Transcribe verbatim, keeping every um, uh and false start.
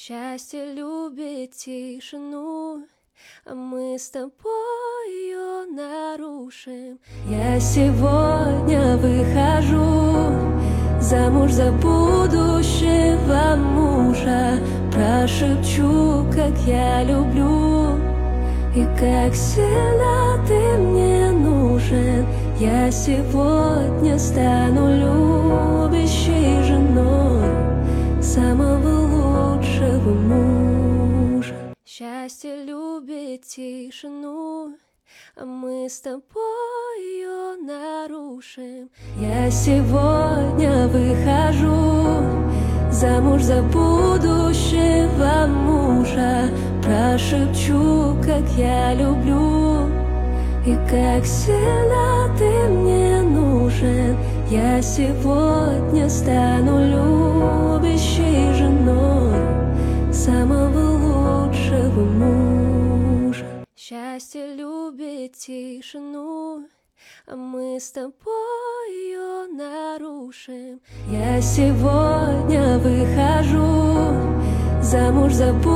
Счастье любит тишину, а мы с тобой ее нарушим. Я сегодня выхожу замуж за будущего мужа, прошепчу, как я люблю и как сильно ты мне нужен. Я сегодня стану любящей женой самого лучшего мужа. Счастье любит тишину, а мы с тобой ее нарушим. Я сегодня выхожу замуж за будущего мужа, прошепчу, как я люблю и как сильно ты мне нужен. Я сегодня стану любящей женой самого лучшего мужа. Счастье любит тишину, а мы с тобой ее нарушим. Я сегодня выхожу замуж за будущего